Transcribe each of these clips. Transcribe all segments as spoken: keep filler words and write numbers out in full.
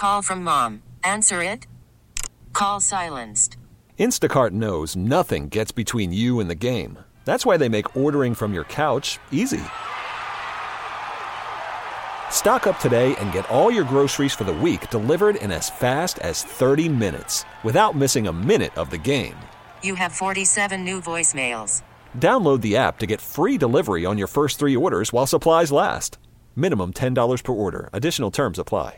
call from mom. Answer it. Call silenced. Instacart knows nothing gets between you and the game. That's why they make ordering from your couch easy. Stock up today and get all your groceries for the week delivered in as fast as thirty minutes without missing a minute of the game. You have forty-seven new voicemails. Download the app to get free delivery on your first three orders while supplies last. Minimum ten dollars per order. Additional terms apply.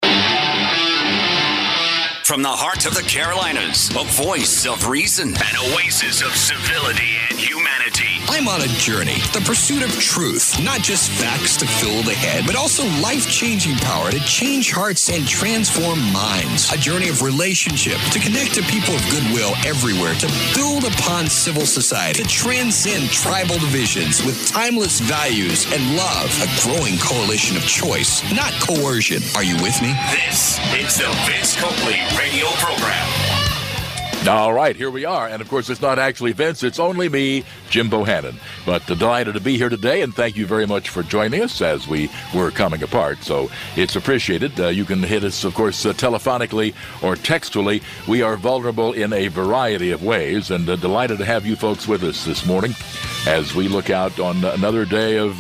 From the heart of the Carolinas, a voice of reason, an oasis of civility and humanity. I'm on a journey, the pursuit of truth, not just facts to fill the head, but also life-changing power to change hearts and transform minds. A journey of relationship, to connect to people of goodwill everywhere, to build upon civil society, to transcend tribal divisions with timeless values and love. A growing coalition of choice, not coercion. Are you with me? This is the Vince Coakley radio program. All right, here we are. And, of course, it's not actually Vince. It's only me, Jim Bohannon. But uh, delighted to be here today, and thank you very much for joining us as we were coming apart. So it's appreciated. Uh, you can hit us, of course, uh, telephonically or textually. We are vulnerable in a variety of ways, and uh, delighted to have you folks with us this morning as we look out on another day of...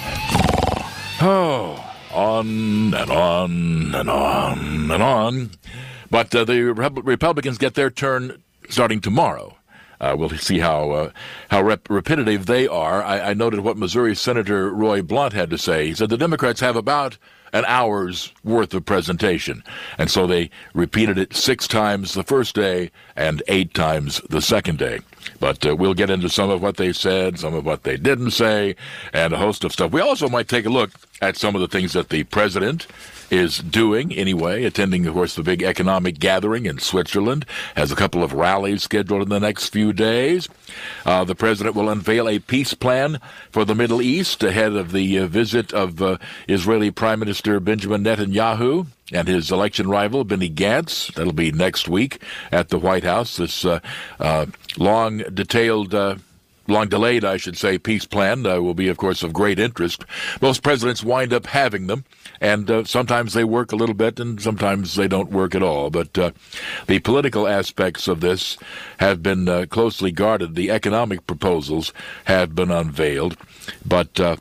Oh, on and on and on and on. But uh, the Rep- Republicans get their turn starting tomorrow. Uh, we'll see how uh, how rep- repetitive they are. I-, I noted what Missouri Senator Roy Blunt had to say. He said the Democrats have about an hour's worth of presentation. And so they repeated it six times the first day and eight times the second day. But uh, we'll get into some of what they said, some of what they didn't say, and a host of stuff. We also might take a look at some of the things that the president is doing anyway, attending, of course, the big economic gathering in Switzerland, has a couple of rallies scheduled in the next few days. Uh, the president will unveil a peace plan for the Middle East ahead of the uh, visit of uh, Israeli Prime Minister Benjamin Netanyahu and his election rival, Benny Gantz. That'll be next week at the White House. This uh, uh, long, detailed... Uh, long-delayed, I should say, peace plan uh, will be, of course, of great interest. Most presidents wind up having them, and uh, sometimes they work a little bit, and sometimes they don't work at all. But uh, the political aspects of this have been uh, closely guarded. The economic proposals have been unveiled, but uh,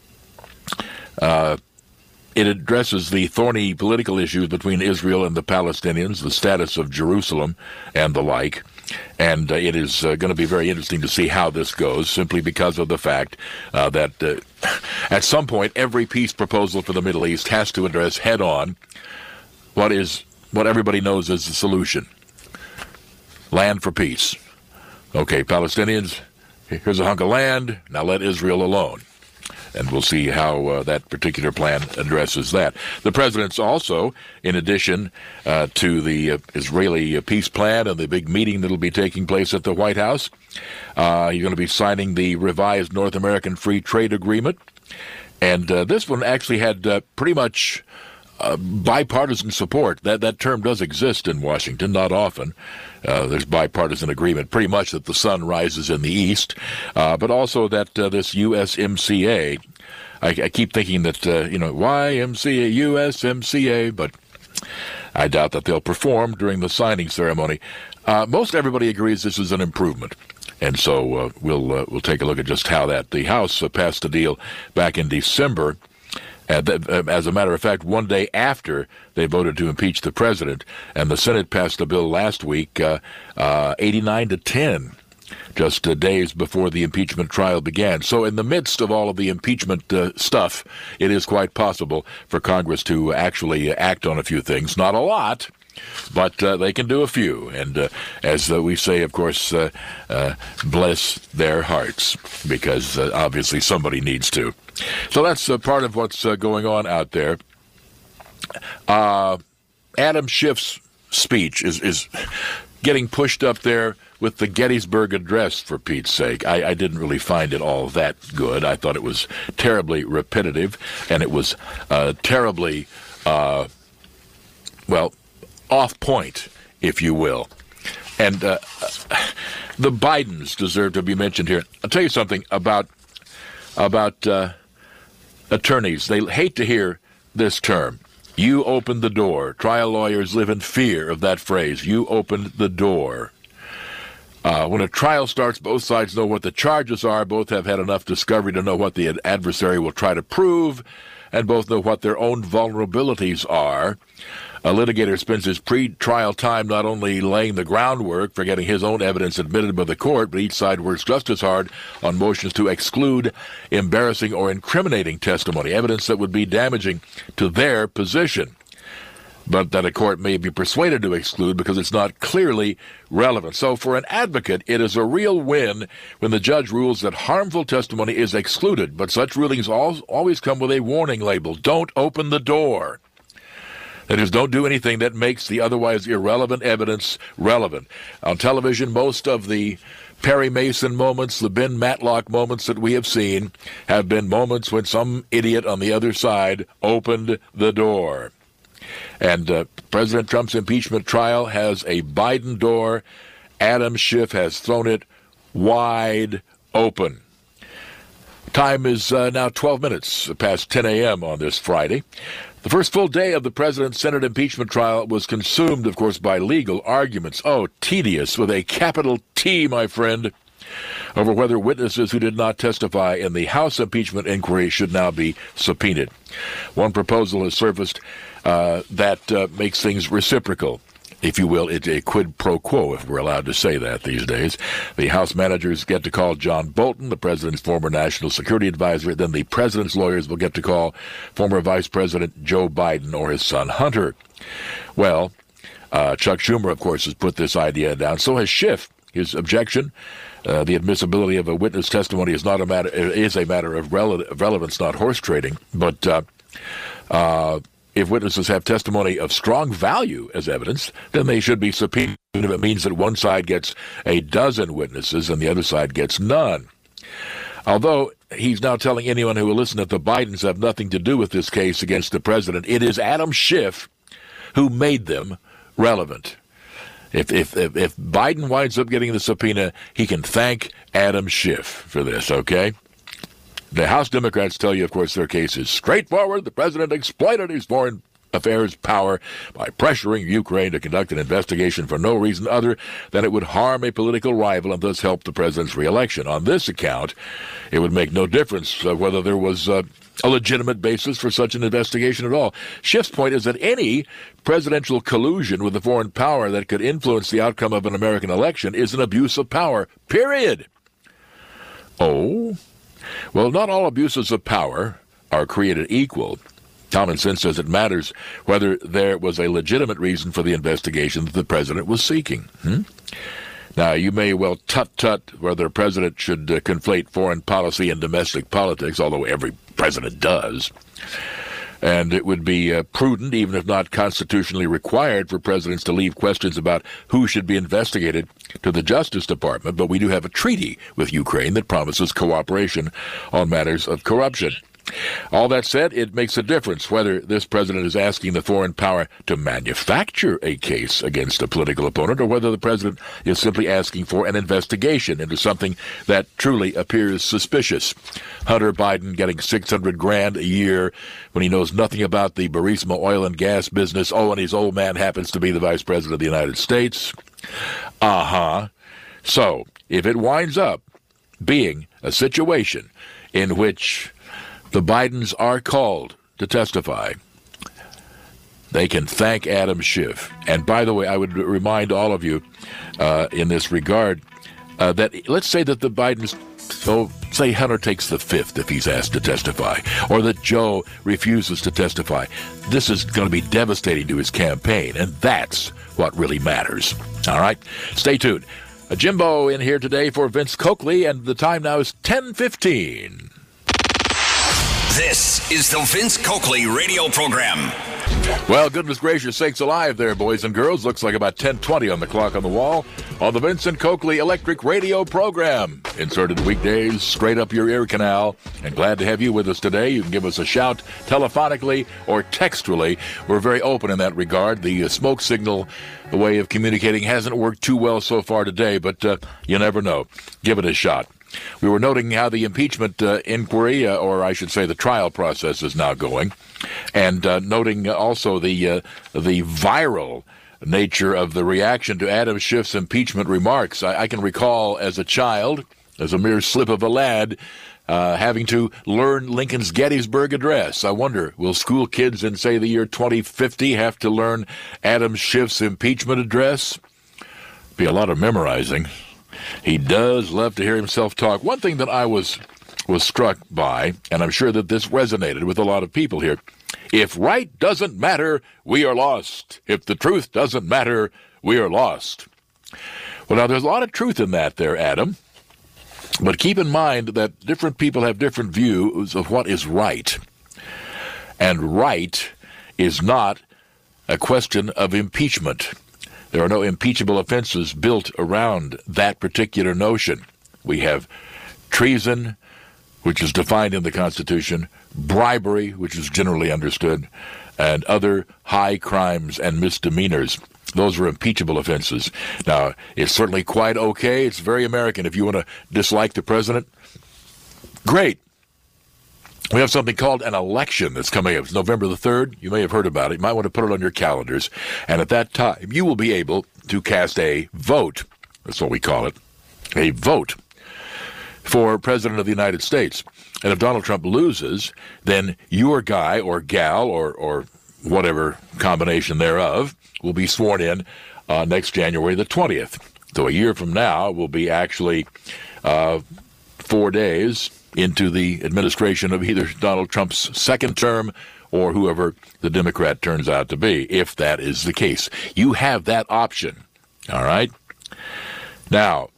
uh, it addresses the thorny political issues between Israel and the Palestinians, the status of Jerusalem, and the like. And uh, it is uh, going to be very interesting to see how this goes, simply because of the fact uh, that uh, at some point every peace proposal for the Middle East has to address head-on what is what everybody knows as the solution: land for peace. Okay, Palestinians, here's a hunk of land. Now let Israel alone. And we'll see how uh, that particular plan addresses that. The president's also, in addition uh, to the uh, Israeli uh, peace plan and the big meeting that will be taking place at the White House, uh, he's going to be signing the revised North American Free Trade Agreement. And uh, this one actually had uh, pretty much uh, bipartisan support. That that term does exist in Washington, not often. Uh, there's bipartisan agreement, pretty much that the sun rises in the east, uh, but also that uh, this U S M C A, I, I keep thinking that, uh, you know, Y M C A, U S M C A, but I doubt that they'll perform during the signing ceremony. Uh, most everybody agrees this is an improvement. And so uh, we'll uh, we'll take a look at just how that. The House uh, passed a deal back in December. And th- as a matter of fact, one day after they voted to impeach the president, and the Senate passed a bill last week, uh, uh, eighty-nine to ten, just uh, days before the impeachment trial began. So in the midst of all of the impeachment uh, stuff, it is quite possible for Congress to actually act on a few things. Not a lot, but uh, they can do a few. And uh, as uh, we say, of course, uh, uh, bless their hearts, because uh, obviously somebody needs to. So that's uh, part of what's uh, going on out there. Uh, Adam Schiff's speech is, is getting pushed up there with the Gettysburg Address, for Pete's sake. I, I didn't really find it all that good. I thought it was terribly repetitive, and it was uh, terribly, uh, well, off point, if you will. And uh, the Bidens deserve to be mentioned here. I'll tell you something about about uh, attorneys. They hate to hear this term. You opened the door. Trial lawyers live in fear of that phrase. You opened the door. Uh, when a trial starts, both sides know what the charges are. Both have had enough discovery to know what the adversary will try to prove, and both know what their own vulnerabilities are. A litigator spends his pre-trial time not only laying the groundwork for getting his own evidence admitted by the court, but each side works just as hard on motions to exclude embarrassing or incriminating testimony, evidence that would be damaging to their position, but that a court may be persuaded to exclude because it's not clearly relevant. So for an advocate, it is a real win when the judge rules that harmful testimony is excluded, but such rulings always come with a warning label. Don't open the door. That is, don't do anything that makes the otherwise irrelevant evidence relevant. On television, most of the Perry Mason moments, the Ben Matlock moments that we have seen, have been moments when some idiot on the other side opened the door. And uh, President Trump's impeachment trial has a Biden door. Adam Schiff has thrown it wide open. Time is uh, now twelve minutes past ten a.m. on this Friday. The first full day of the president's Senate impeachment trial was consumed, of course, by legal arguments. Oh, tedious, with a capital T, my friend, over whether witnesses who did not testify in the House impeachment inquiry should now be subpoenaed. One proposal has surfaced uh, that uh, makes things reciprocal, if you will. It's a quid pro quo, if we're allowed to say that these days. The House managers get to call John Bolton, the president's former national security advisor. Then the president's lawyers will get to call former Vice President Joe Biden or his son Hunter. Well, uh, Chuck Schumer, of course, has put this idea down. So has Schiff. His objection, uh, the admissibility of a witness testimony is not a matter is a matter of rele- relevance, not horse trading. But uh, uh, if witnesses have testimony of strong value as evidence, then they should be subpoenaed, even if it means that one side gets a dozen witnesses and the other side gets none. Although he's now telling anyone who will listen that the Bidens have nothing to do with this case against the president, it is Adam Schiff who made them relevant. If, if if if Biden winds up getting the subpoena, he can thank Adam Schiff for this, okay? The House Democrats tell you, of course, their case is straightforward. The president exploited his foreign affairs power by pressuring Ukraine to conduct an investigation for no reason other than it would harm a political rival and thus help the president's reelection. On this account, it would make no difference uh, whether there was uh, a legitimate basis for such an investigation at all. Schiff's point is that any presidential collusion with a foreign power that could influence the outcome of an American election is an abuse of power, period. Oh? Well, not all abuses of power are created equal. Common sense says it matters whether there was a legitimate reason for the investigation that the president was seeking. Hmm? Now, you may well tut-tut whether a president should uh, conflate foreign policy and domestic politics, although every president does. And it would be uh, prudent, even if not constitutionally required, for presidents to leave questions about who should be investigated to the Justice Department. But we do have a treaty with Ukraine that promises cooperation on matters of corruption. All that said, it makes a difference whether this president is asking the foreign power to manufacture a case against a political opponent or whether the president is simply asking for an investigation into something that truly appears suspicious. Hunter Biden getting six hundred grand a year when he knows nothing about the Burisma oil and gas business. Oh, and his old man happens to be the vice president of the United States. Uh-huh. So, if it winds up being a situation in which the Bidens are called to testify, they can thank Adam Schiff. And by the way, I would remind all of you uh, in this regard uh, that let's say that the Bidens, so say Hunter takes the fifth if he's asked to testify, or that Joe refuses to testify. This is going to be devastating to his campaign, and that's what really matters. All right? Stay tuned. A Jimbo in here today for Vince Coakley, and the time now is ten fifteen. This is the Vince Coakley radio program. Well, goodness gracious sakes alive there, boys and girls. Looks like about ten twenty on the clock on the wall on the Vincent Coakley Electric Radio program. Inserted weekdays straight up your ear canal. And glad to have you with us today. You can give us a shout telephonically or textually. We're very open in that regard. The uh, smoke signal way of communicating hasn't worked too well so far today, but uh, you never know. Give it a shot. we were noting how the impeachment uh, inquiry, uh, or I should say the trial process, is now going, and uh, noting also the uh, the viral nature of the reaction to Adam Schiff's impeachment remarks. I, I can recall as a child, as a mere slip of a lad, uh, having to learn Lincoln's Gettysburg Address. I wonder, will school kids in, say, the year twenty fifty have to learn Adam Schiff's impeachment address? Be a lot of memorizing. He does love to hear himself talk. One thing that I was was struck by, and I'm sure that this resonated with a lot of people here, if right doesn't matter, we are lost. If the truth doesn't matter, we are lost. Well, now, there's a lot of truth in that there, Adam. But keep in mind that different people have different views of what is right. And right is not a question of impeachment. There are no impeachable offenses built around that particular notion. We have treason, which is defined in the Constitution, bribery, which is generally understood, and other high crimes and misdemeanors. Those are impeachable offenses. Now, it's certainly quite okay. It's very American. If you want to dislike the president, great. We have something called an election that's coming up. It's November the third. You may have heard about it. You might want to put it on your calendars. And at that time, you will be able to cast a vote. That's what we call it. A vote for President of the United States. And if Donald Trump loses, then your guy or gal or, or whatever combination thereof will be sworn in uh, next January the twentieth. So a year from now will be actually uh, four days into the administration of either Donald Trump's second term or whoever the Democrat turns out to be, if that is the case. You have that option, all right? Now,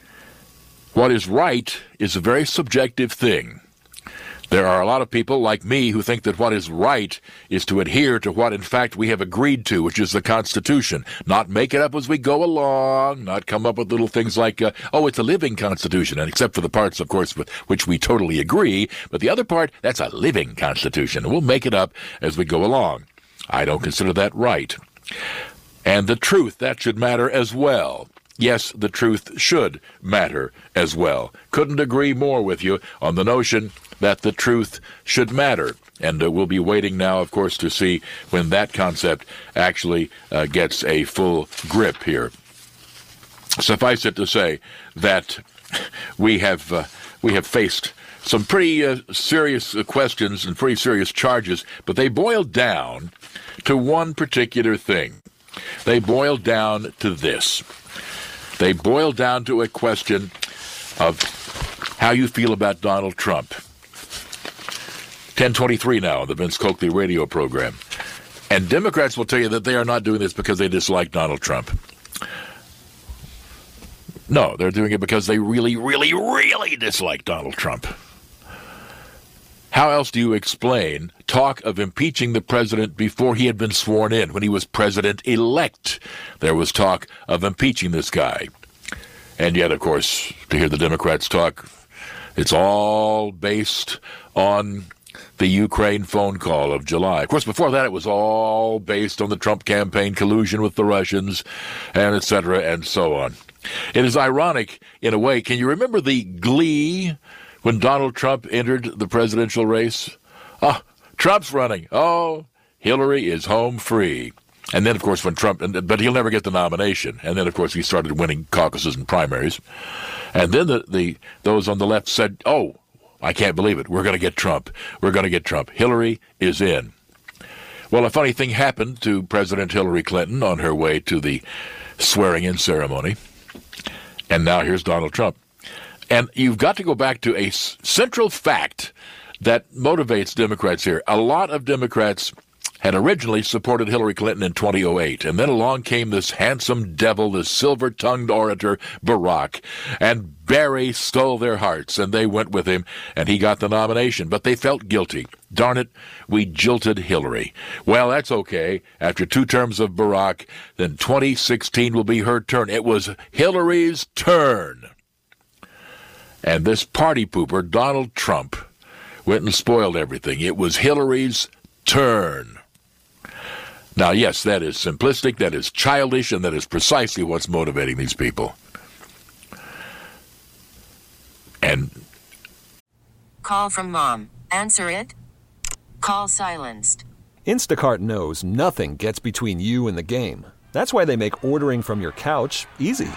what is right is a very subjective thing. There are a lot of people like me who think that what is right is to adhere to what, in fact, we have agreed to, which is the Constitution. Not make it up as we go along, not come up with little things like, uh, oh, it's a living Constitution, and except for the parts, of course, with which we totally agree. But the other part, that's a living Constitution, and we'll make it up as we go along. I don't consider that right. And the truth, that should matter as well. Yes, the truth should matter as well. Couldn't agree more with you on the notion that the truth should matter. And uh, we'll be waiting now, of course, to see when that concept actually uh, gets a full grip here. Suffice it to say that we have uh, we have faced some pretty uh, serious uh, questions and pretty serious charges, but they boil down to one particular thing. They boil down to this. They boil down to a question of how you feel about Donald Trump. ten twenty-three now on the Vince Coakley radio program. And Democrats will tell you that they are not doing this because they dislike Donald Trump. No, they're doing it because they really, really, really dislike Donald Trump. How else do you explain talk of impeaching the president before he had been sworn in? When he was president-elect, there was talk of impeaching this guy. And yet, of course, to hear the Democrats talk, it's all based on the Ukraine phone call of July. Of course, before that, it was all based on the Trump campaign collusion with the Russians, and et cetera, and so on. It is ironic, in a way. Can you remember the glee when Donald Trump entered the presidential race? Oh, Trump's running. Oh, Hillary is home free. And then, of course, when Trump, but he'll never get the nomination. And then, of course, he started winning caucuses and primaries. And then the, the those on the left said, oh, I can't believe it. We're going to get Trump. We're going to get Trump. Hillary is in. Well, a funny thing happened to President Hillary Clinton on her way to the swearing-in ceremony. And now here's Donald Trump. And you've got to go back to a central fact that motivates Democrats here. A lot of Democrats had originally supported Hillary Clinton in twenty oh eight, and then along came this handsome devil, this silver-tongued orator, Barack, and Barry stole their hearts, and they went with him, and he got the nomination, but they felt guilty. Darn it, we jilted Hillary. Well, that's okay. After two terms of Barack, then twenty sixteen will be her turn. It was Hillary's turn. And this party pooper, Donald Trump, went and spoiled everything. It was Hillary's turn. Now, yes, that is simplistic, that is childish, and that is precisely what's motivating these people. And Call from mom. Answer it. Call silenced. Instacart knows nothing gets between you and the game. That's why they make ordering from your couch easy.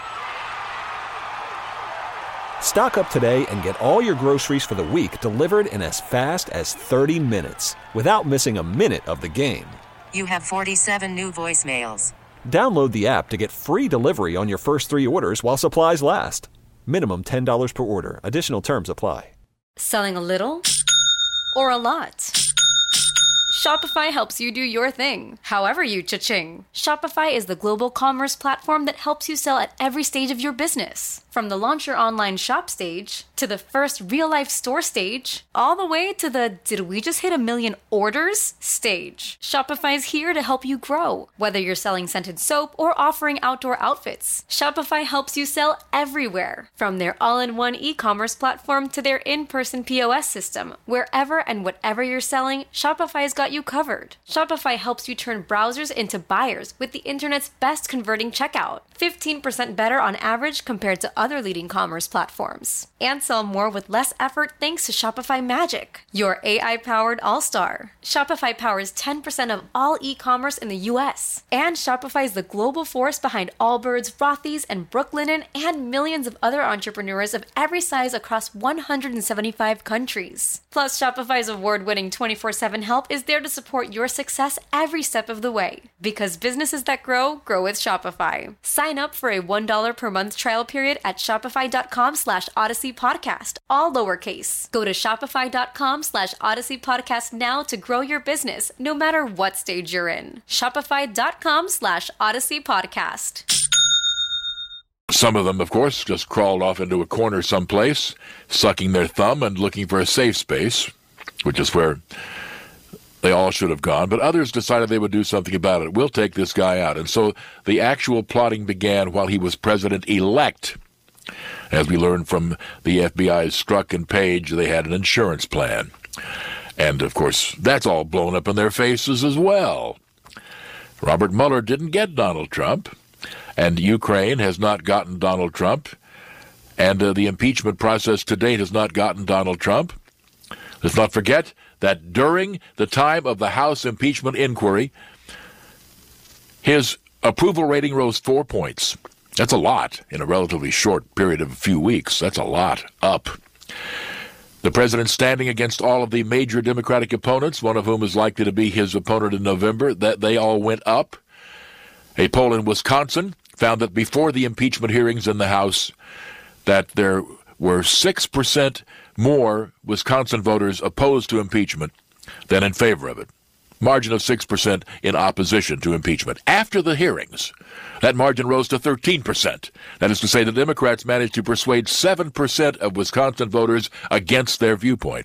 Stock up today and get all your groceries for the week delivered in as fast as thirty minutes without missing a minute of the game. You have forty-seven new voicemails. Download the app to get free delivery on your first three orders while supplies last. Minimum ten dollars per order. Additional terms apply. Selling a little or a lot? Shopify helps you do your thing, however you cha-ching. Shopify is the global commerce platform that helps you sell at every stage of your business. From the launch your online shop stage, to the first real-life store stage, all the way to the did we just hit a million orders stage. Shopify's here to help you grow. Whether you're selling scented soap or offering outdoor outfits, Shopify helps you sell everywhere. From their all-in-one e-commerce platform to their in-person P O S system, wherever and whatever you're selling, Shopify's got you covered. Shopify helps you turn browsers into buyers with the internet's best converting checkout. fifteen percent better on average compared to other leading commerce platforms. And sell more with less effort thanks to Shopify Magic, your A I-powered all-star. Shopify powers ten percent of all e-commerce in the U S. And Shopify is the global force behind Allbirds, Rothy's, and Brooklinen, and millions of other entrepreneurs of every size across one hundred seventy-five countries. Plus, Shopify's award-winning twenty-four seven help is there to support your success every step of the way. Because businesses that grow, grow with Shopify. Sign up for a one dollar per month trial period at shopify.com slash Odyssey Podcast, all lowercase. Go to shopify.com slash Odyssey Podcast now to grow your business, no matter what stage you're in. Shopify.com slash Odyssey Podcast. some of them, of course, just crawled off into a corner someplace, sucking their thumb and looking for a safe space, which is where they all should have gone, but others decided they would do something about it. We'll take this guy out. And so the actual plotting began while he was president-elect. As we learned from the F B I's Strzok and Page, they had an insurance plan. And, of course, that's all blown up in their faces as well. Robert Mueller didn't get Donald Trump, and Ukraine has not gotten Donald Trump, and uh, the impeachment process to date has not gotten Donald Trump. Let's not forget that during the time of the House impeachment inquiry, his approval rating rose four points. That's a lot in a relatively short period of a few weeks. That's a lot up. The president standing against all of the major Democratic opponents, one of whom is likely to be his opponent in November, that they all went up. A poll in Wisconsin found that before the impeachment hearings in the House, that there were six percent more Wisconsin voters opposed to impeachment than in favor of it. Margin of six percent in opposition to impeachment. After the hearings, that margin rose to thirteen percent. That is to say, the Democrats managed to persuade seven percent of Wisconsin voters against their viewpoint.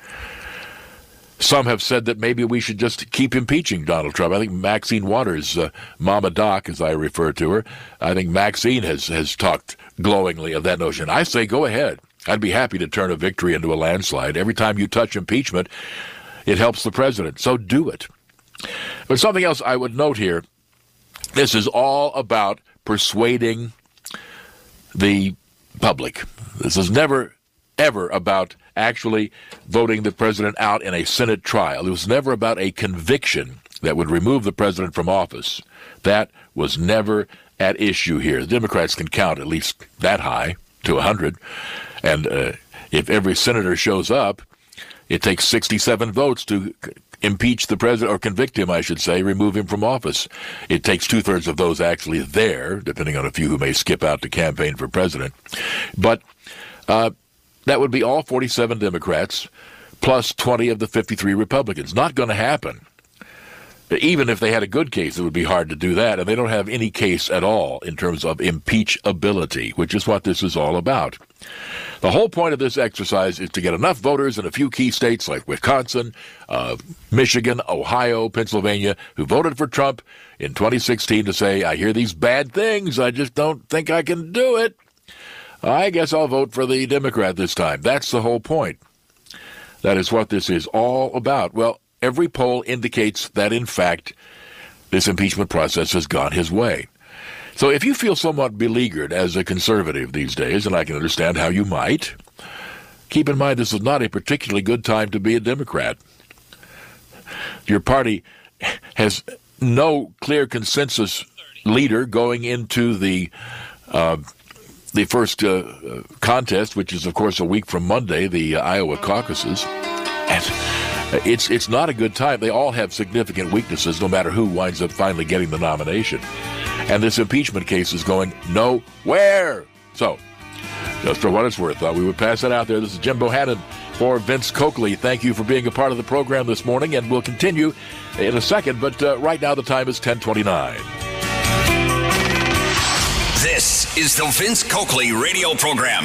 Some have said that maybe we should just keep impeaching Donald Trump. I think Maxine Waters, uh, Mama Doc, as I refer to her, I think Maxine has, has talked glowingly of that notion. I say go ahead. I'd be happy to turn a victory into a landslide. Every time you touch impeachment, it helps the president, so do it. But something else I would note here, this is all about persuading the public. This is never, ever about actually voting the president out in a Senate trial. It was never about a conviction that would remove the president from office. That was never at issue here. The Democrats can count at least that high, to one hundred. And uh, if every senator shows up, it takes sixty-seven votes to impeach the president, or convict him, I should say, remove him from office. It takes two-thirds of those actually there, depending on a few who may skip out to campaign for president. But uh, that would be all forty-seven Democrats, plus twenty of the fifty-three Republicans. Not going to happen. Even if they had a good case, it would be hard to do that, and they don't have any case at all in terms of impeachability, which is what this is all about. The whole point of this exercise is to get enough voters in a few key states like Wisconsin, uh, Michigan, Ohio, Pennsylvania, who voted for Trump in twenty sixteen to say, I hear these bad things, I just don't think I can do it. I guess I'll vote for the Democrat this time. That's the whole point. That is what this is all about. Well, every poll indicates that, in fact, this impeachment process has gone his way. So if you feel somewhat beleaguered as a conservative these days, and I can understand how you might, keep in mind this is not a particularly good time to be a Democrat. Your party has no clear consensus leader going into the uh, the first uh, contest, which is, of course, a week from Monday, the uh, Iowa caucuses. And it's it's not a good time. They all have significant weaknesses, no matter who winds up finally getting the nomination. And this impeachment case is going nowhere. So, just for what it's worth, thought we would pass it out there. This is Jim Bohannon for Vince Coakley. Thank you for being a part of the program this morning, and we'll continue in a second. But uh, right now, the time is ten twenty-nine. This is the Vince Coakley radio program.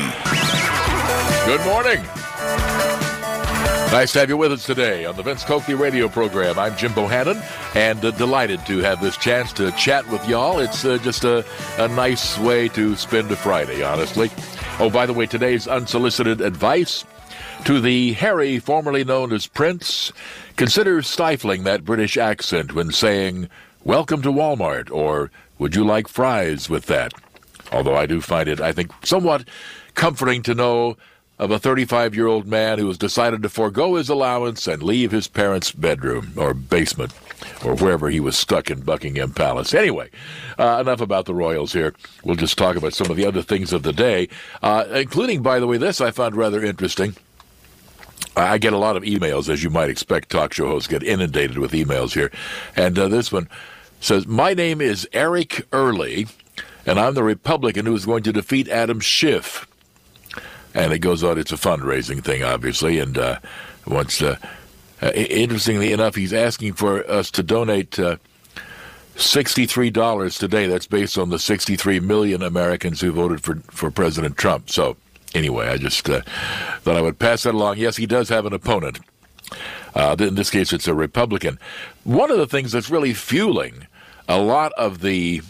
Good morning. Nice to have you with us today on the Vince Coakley radio program. I'm Jim Bohannon, and uh, delighted to have this chance to chat with y'all. It's uh, just a, a nice way to spend a Friday, honestly. Oh, by the way, today's unsolicited advice to the Harry, formerly known as Prince. Consider stifling that British accent when saying, "Welcome to Walmart," or "Would you like fries with that?" Although I do find it, I think, somewhat comforting to know of a thirty-five-year-old man who has decided to forego his allowance and leave his parents' bedroom or basement or wherever he was stuck in Buckingham Palace. Anyway, uh, enough about the royals here. We'll just talk about some of the other things of the day, uh, including, by the way, this I found rather interesting. I get a lot of emails, as you might expect. Talk show hosts get inundated with emails here. And uh, this one says, "My name is Eric Early, and I'm the Republican who is going to defeat Adam Schiff." And it goes on, it's a fundraising thing, obviously, and uh, once, uh, uh, interestingly enough, he's asking for us to donate uh, sixty-three dollars today. That's based on the sixty-three million Americans who voted for, for President Trump. So, anyway, I just uh, thought I would pass that along. Yes, he does have an opponent. Uh, in this case, it's a Republican. One of the things that's really fueling a lot of the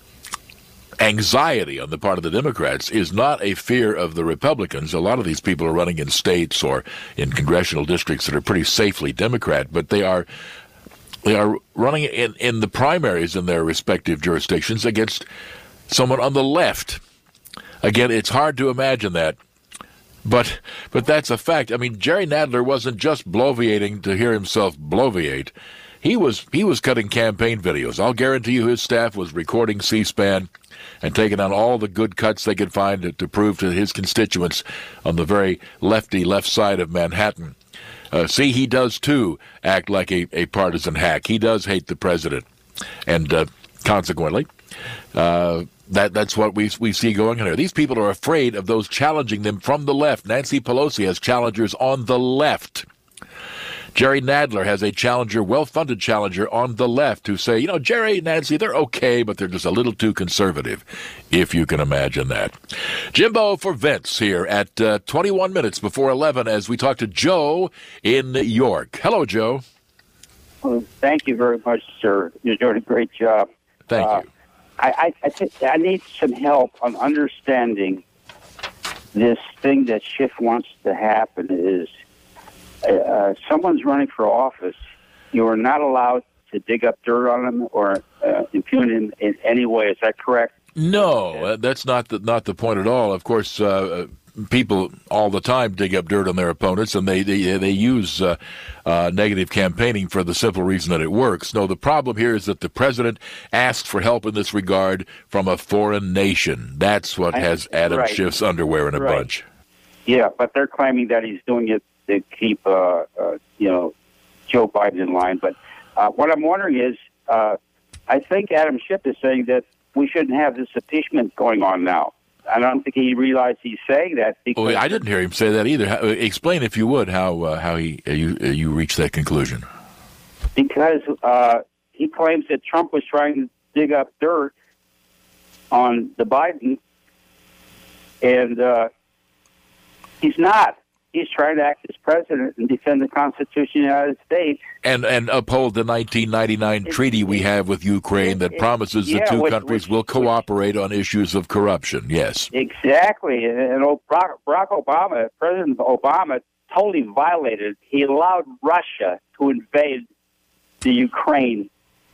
anxiety on the part of the Democrats is not a fear of the Republicans. A lot of these people are running in states or in congressional districts that are pretty safely Democrat, but they are they are running in, in the primaries in their respective jurisdictions against someone on the left. Again, it's hard to imagine that, but but that's a fact. I mean, Jerry Nadler wasn't just bloviating to hear himself bloviate. He was he was cutting campaign videos. I'll guarantee you his staff was recording C-SPAN and taking on all the good cuts they could find to, to prove to his constituents on the very lefty left side of Manhattan. Uh, see, he does, too, act like a, a partisan hack. He does hate the president. And uh, consequently, uh, that that's what we we see going on here. These people are afraid of those challenging them from the left. Nancy Pelosi has challengers on the left. Jerry Nadler has a challenger, well-funded challenger on the left who say, you know, Jerry, Nancy, they're okay, but they're just a little too conservative, if you can imagine that. Jimbo for Vince here at uh, twenty-one minutes before eleven as we talk to Joe in York. Hello, Joe. Well, thank you very much, sir. You're doing a great job. Thank uh, you. I, I, I, think I need some help on understanding this thing that Schiff wants to happen is Uh, someone's running for office, you are not allowed to dig up dirt on them or uh, impugn him in any way. Is that correct? No, uh, that's not the, not the point at all. Of course, uh, people all the time dig up dirt on their opponents, and they they, they use uh, uh, negative campaigning for the simple reason that it works. No, the problem here is that the president asked for help in this regard from a foreign nation. That's what I, has Adam right. Schiff's underwear in a right. bunch. Yeah, but they're claiming that he's doing it to keep, uh, uh, you know, Joe Biden in line. But uh, what I'm wondering is, uh, I think Adam Schiff is saying that we shouldn't have this impeachment going on now. I don't think he realized he's saying that. Because oh, I didn't hear him say that either. How, explain, if you would, how uh, how he uh, you uh, you reached that conclusion. Because uh, he claims that Trump was trying to dig up dirt on the Biden, and uh, he's not. He's trying to act as president and defend the Constitution of the United States. And and uphold the nineteen ninety-nine it, treaty we have with Ukraine that it, promises yeah, the two which, countries which, will cooperate which, on issues of corruption. Yes. Exactly. And, and Barack, Barack Obama, President Obama, totally violated. He allowed Russia to invade the Ukraine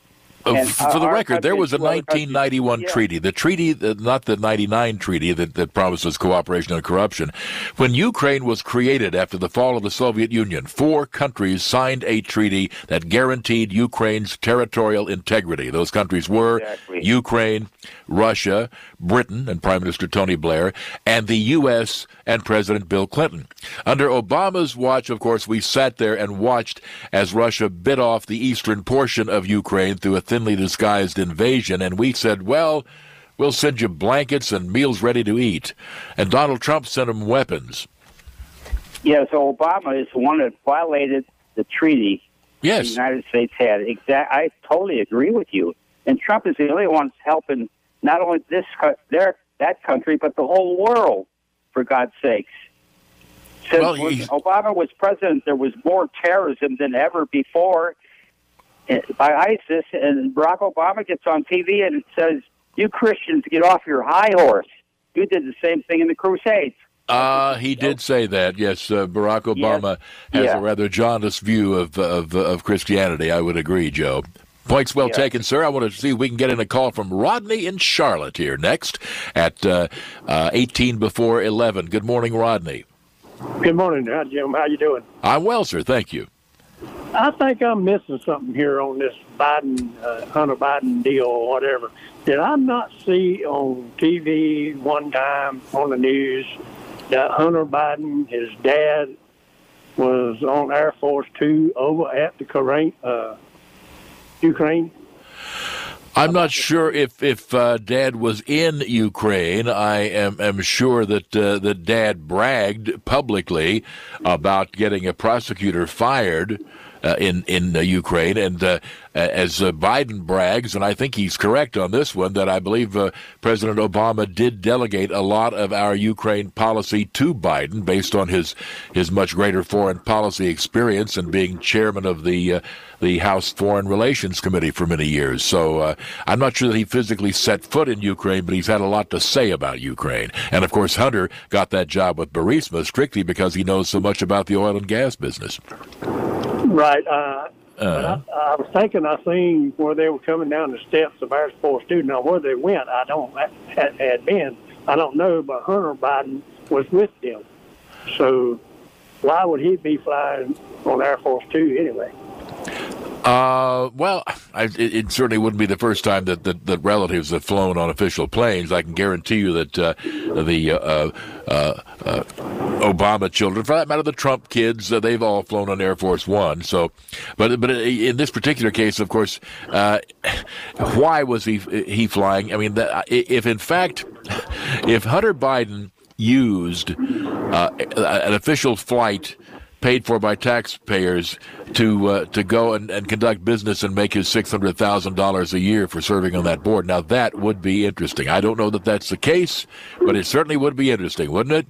Uh, And, for uh, the our record, there country was a and two other nineteen ninety-one countries- yeah. treaty, the treaty, uh, not the ninety-nine treaty that, that promises cooperation and corruption. When Ukraine was created after the fall of the Soviet Union, four countries signed a treaty that guaranteed Ukraine's territorial integrity. Those countries were Exactly. Ukraine, Russia, Britain, and Prime Minister Tony Blair, and the U S and President Bill Clinton. Under Obama's watch, of course, we sat there and watched as Russia bit off the eastern portion of Ukraine through a thinly disguised invasion, and we said, well, we'll send you blankets and meals ready to eat. And Donald Trump sent them weapons. Yeah, so Obama is the one that violated the treaty Yes. the United States had. Exact. I totally agree with you. And Trump is the only one helping not only this co- their that country, but the whole world, for God's sakes. Since Well, when he's- Obama was president, there was more terrorism than ever before eh, by ISIS, and Barack Obama gets on T V and says, "You Christians, get off your high horse. You did the same thing in the Crusades." Uh, he did say that. Yes, uh, Barack Obama has Yeah. a rather jaundiced view of, of of Christianity. I would agree, Joe. Points well Yeah. taken, sir. I want to see if we can get in a call from Rodney in Charlotte here next at uh, uh, eighteen before eleven. Good morning, Rodney. Good morning, uh, Jim. How you doing? I'm well, sir. Thank you. I think I'm missing something here on this Biden, uh, Hunter Biden deal or whatever. Did I not see on T V one time on the news that Hunter Biden, his dad, was on Air Force Two over at the Ukraine? Uh, Ukraine? I'm not sure if if uh, Dad was in Ukraine. I am, am sure that uh, that Dad bragged publicly about getting a prosecutor fired uh, in in uh, Ukraine, and uh, as uh, Biden brags, and I think he's correct on this one, that I believe uh, President Obama did delegate a lot of our Ukraine policy to Biden based on his his much greater foreign policy experience and being chairman of the uh, the House Foreign Relations Committee for many years. So uh, I'm not sure that he physically set foot in Ukraine, but he's had a lot to say about Ukraine. And, of course, Hunter got that job with Burisma strictly because he knows so much about the oil and gas business. Right. Uh, but I, I was thinking I seen where they were coming down the steps of Air Force Two. Now, where they went, I don't had, had been. I don't know, but Hunter Biden was with them. So why would he be flying on Air Force Two anyway? Uh, well, I, it, it certainly wouldn't be the first time that, that, that relatives have flown on official planes. I can guarantee you that uh, the uh, uh, uh, Obama children, for that matter, the Trump kids, uh, they've all flown on Air Force One. So, but but in this particular case, of course, uh, why was he he flying? I mean, that, if in fact, if Hunter Biden used uh, an official flight paid for by taxpayers to uh, to go and, and conduct business and make his six hundred thousand dollars a year for serving on that board. Now, that would be interesting. I don't know that that's the case, but it certainly would be interesting, wouldn't it?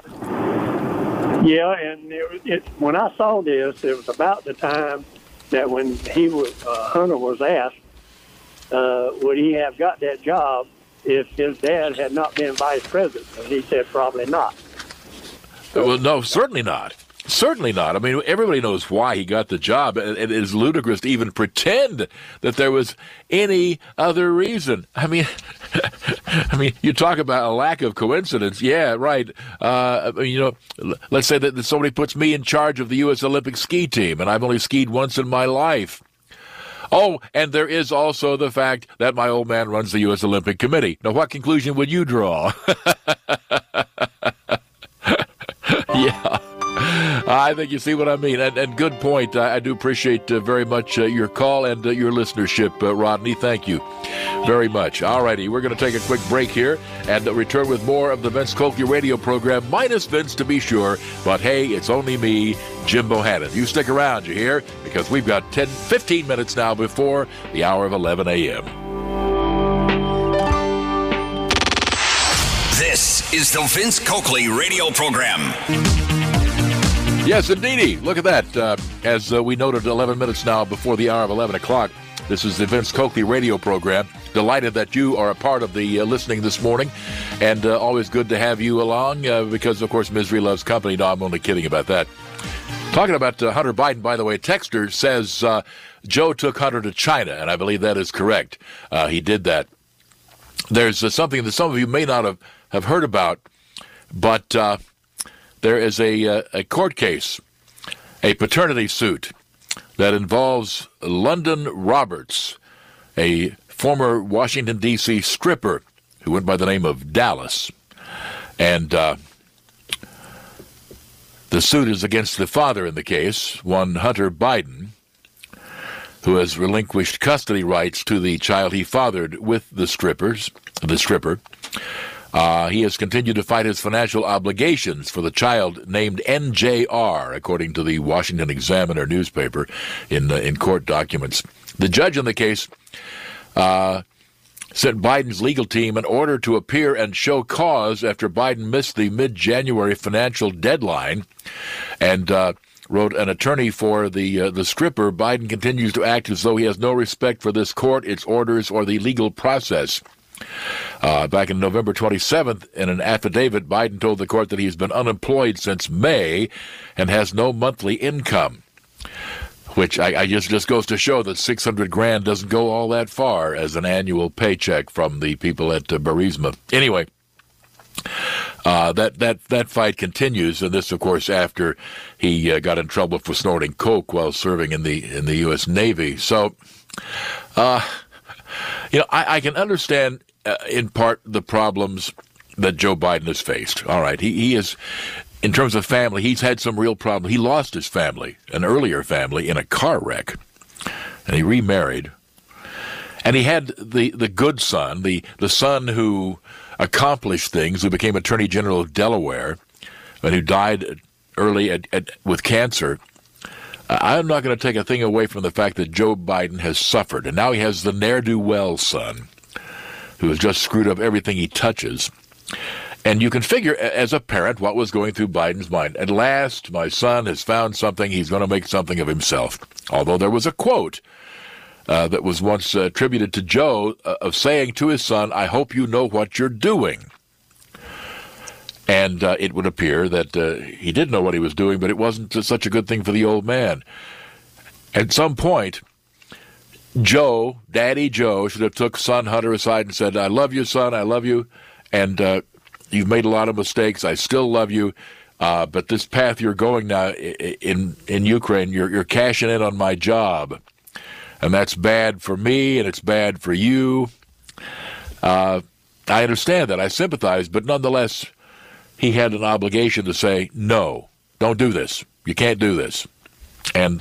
Yeah, and it, it, when I saw this, it was about the time that when he was, uh, Hunter was asked, uh, would he have got that job if his dad had not been vice president? And he said probably not. Well, no, certainly not. Certainly not. I mean, everybody knows why he got the job. It is ludicrous to even pretend that there was any other reason. I mean, I mean, you talk about a lack of coincidence. Yeah, right. Uh, you know, let's say that somebody puts me in charge of the U S Olympic ski team, and I've only skied once in my life. Oh, and there is also the fact that my old man runs the U S Olympic Committee. Now, what conclusion would you draw? Yeah. I think you see what I mean. And, and good point. I, I do appreciate uh, very much uh, your call and uh, your listenership, uh, Rodney. Thank you very much. All righty. We're going to take a quick break here and uh, return with more of the Vince Coakley radio program, minus Vince to be sure. But hey, it's only me, Jim Bohannon. You stick around, you hear? Because we've got ten, fifteen minutes now before the hour of eleven a.m. This is the Vince Coakley radio program. Yes, indeedy. Look at that. Uh, as uh, we noted, eleven minutes now before the hour of eleven o'clock. This is the Vince Coakley radio program. Delighted that you are a part of the uh, listening this morning. And uh, always good to have you along uh, because, of course, misery loves company. No, I'm only kidding about that. Talking about uh, Hunter Biden, by the way, Texter says uh, Joe took Hunter to China, and I believe that is correct. Uh, he did that. There's uh, something that some of you may not have, have heard about, but uh, there is a, uh, a court case, a paternity suit that involves London Roberts, a former Washington, D C stripper who went by the name of Dallas. And uh, the suit is against the father in the case, one Hunter Biden, who has relinquished custody rights to the child he fathered with the strippers, the stripper. Uh, he has continued to fight his financial obligations for the child named N J R, according to the Washington Examiner newspaper in uh, in court documents. The judge in the case uh, sent Biden's legal team an order to appear and show cause after Biden missed the mid-January financial deadline, and uh, wrote an attorney for the uh, the stripper. Biden continues to act as though he has no respect for this court, its orders, or the legal process. Uh, back in November twenty-seventh, in an affidavit, Biden told the court that he's been unemployed since May and has no monthly income, which I, I just just goes to show that six hundred grand doesn't go all that far as an annual paycheck from the people at uh, Burisma. Anyway, uh, that that that fight continues, and this, of course, after he uh, got in trouble for snorting coke while serving in the in the U S Navy. So, uh, you know, I, I can understand uh, in part the problems that Joe Biden has faced. All right, he he is. In terms of family, he's had some real problems. He lost his family, an earlier family, in a car wreck, and he remarried. And he had the, the good son, the, the son who accomplished things, who became Attorney General of Delaware, and who died early at, at, with cancer. I'm not going to take a thing away from the fact that Joe Biden has suffered, and now he has the ne'er-do-well son, who has just screwed up everything he touches. And you can figure, as a parent, what was going through Biden's mind. At last, my son has found something. He's going to make something of himself. Although there was a quote uh, that was once uh, attributed to Joe uh, of saying to his son, "I hope you know what you're doing." And uh, it would appear that uh, he did know what he was doing, but it wasn't such a good thing for the old man. At some point, Joe, Daddy Joe, should have took son Hunter aside and said, "I love you, son. I love you. And uh, you've made a lot of mistakes. I still love you, uh, but this path you're going now in in Ukraine, you're you're cashing in on my job, and that's bad for me, and it's bad for you." Uh, I understand that. I sympathize, but nonetheless, he had an obligation to say, "No, don't do this. You can't do this." And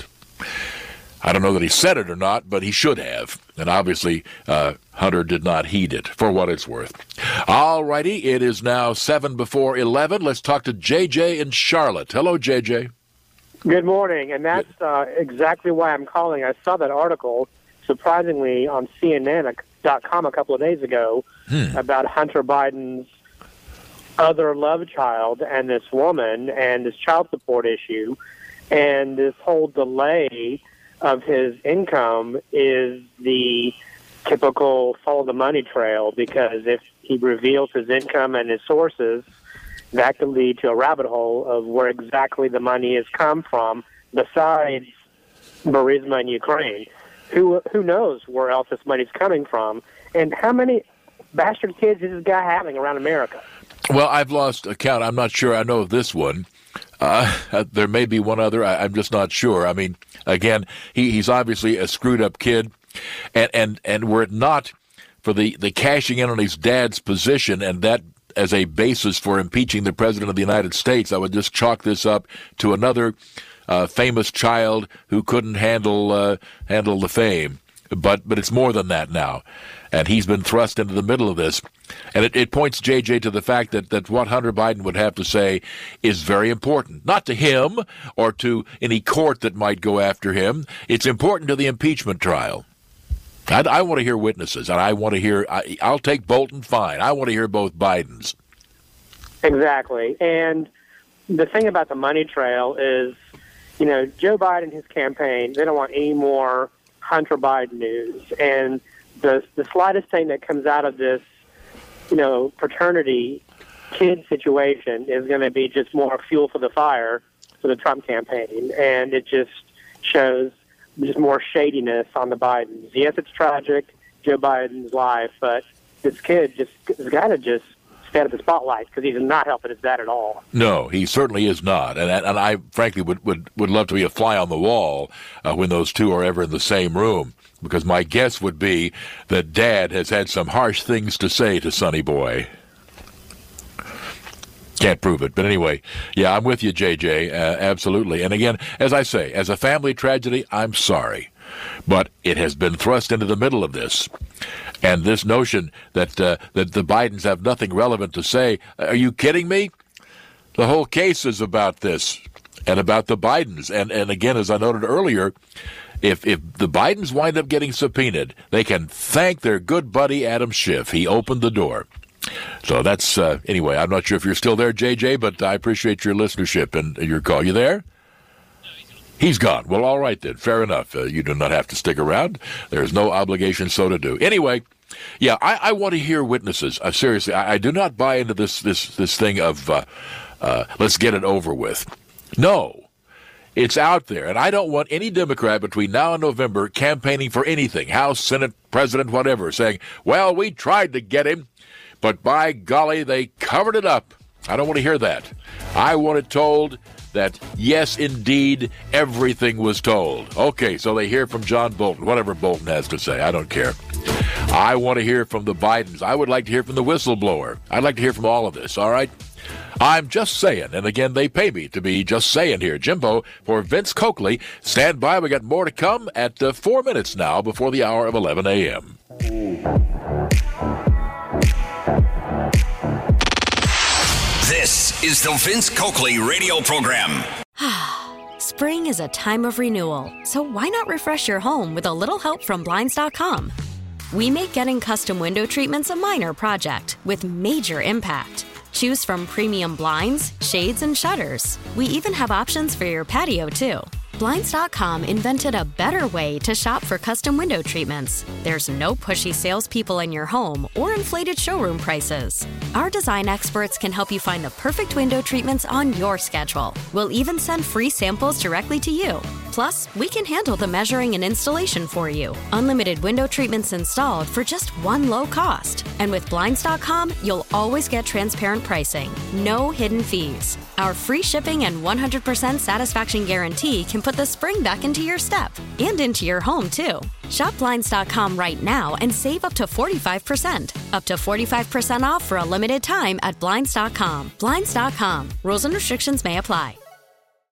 I don't know that he said it or not, but he should have. And obviously, uh, Hunter did not heed it, for what it's worth. All righty, it is now seven before eleven. Let's talk to J J in Charlotte. Hello, J J. Good morning, and that's uh, exactly why I'm calling. I saw that article, surprisingly, on C N N dot com a couple of days ago hmm. about Hunter Biden's other love child and this woman and this child support issue, and this whole delay of his income is the typical follow the money trail, because if he reveals his income and his sources, that could lead to a rabbit hole of where exactly the money has come from, besides Burisma and Ukraine. Who who knows where else this money's coming from, and how many bastard kids is this guy having around America? Well, I've lost account. I'm not sure I know of this one. Uh, there may be one other. I, I'm just not sure. I mean, again, he, he's obviously a screwed-up kid, and, and, and were it not for the, the cashing in on his dad's position and that as a basis for impeaching the President of the United States, I would just chalk this up to another uh, famous child who couldn't handle uh, handle the fame. But but it's more than that now, and he's been thrust into the middle of this. And it, it points, J J, to the fact that, that what Hunter Biden would have to say is very important. Not to him or to any court that might go after him. It's important to the impeachment trial. I, I want to hear witnesses, and I want to hear, I, I'll take Bolton, fine. I want to hear both Bidens. Exactly. And the thing about the money trail is, you know, Joe Biden, his campaign, they don't want any more Hunter Biden news. And the the slightest thing that comes out of this, you know, fraternity kid situation is going to be just more fuel for the fire. for the Trump campaign, and it just shows just more shadiness on the Bidens. Yes, it's tragic, Joe Biden's life, but this kid just has got to just stand at the spotlight because he's not helping his dad at all. No, he certainly is not. And and I frankly would, would, would love to be a fly on the wall uh, when those two are ever in the same room, because my guess would be that Dad has had some harsh things to say to Sonny Boy. Can't prove it. But anyway, yeah, I'm with you, J J, uh, absolutely. And again, as I say, as a family tragedy, I'm sorry. But it has been thrust into the middle of this. And this notion that uh, that the Bidens have nothing relevant to say, are you kidding me? The whole case is about this and about the Bidens. And, and again, as I noted earlier, if if the Bidens wind up getting subpoenaed, they can thank their good buddy Adam Schiff. He opened the door. So that's, uh, anyway, I'm not sure if you're still there, J J, but I appreciate your listenership and your call. You there? He's gone. Well, all right then. Fair enough. Uh, you do not have to stick around. There's no obligation so to do. Anyway, yeah, I, I want to hear witnesses. Uh, seriously, I, I do not buy into this this this thing of uh, uh, let's get it over with. No, it's out there, and I don't want any Democrat between now and November campaigning for anything, House, Senate, President, whatever, saying, well, we tried to get him, but by golly, they covered it up. I don't want to hear that. I want it told that, yes, indeed, everything was told. Okay, so they hear from John Bolton, whatever Bolton has to say. I don't care. I want to hear from the Bidens. I would like to hear from the whistleblower. I'd like to hear from all of this, all right? I'm just saying, and again, they pay me to be just saying here. Jimbo, for Vince Coakley, stand by. We got more to come at uh, four minutes now before the hour of eleven a.m. This is the Vince Coakley radio program. Spring is a time of renewal, so why not refresh your home with a little help from Blinds dot com? We make getting custom window treatments a minor project with major impact. Choose from premium blinds, shades, and shutters. We even have options for your patio, too. Blinds dot com invented a better way to shop for custom window treatments. There's no pushy salespeople in your home or inflated showroom prices. Our design experts can help you find the perfect window treatments on your schedule. We'll even send free samples directly to you. Plus, we can handle the measuring and installation for you. Unlimited window treatments installed for just one low cost. And with Blinds dot com, you'll always get transparent pricing. No hidden fees. Our free shipping and one hundred percent satisfaction guarantee can put the spring back into your step and into your home, too. Shop Blinds dot com right now and save up to forty-five percent. Up to forty-five percent off for a limited time at Blinds dot com. Blinds dot com. Rules and restrictions may apply.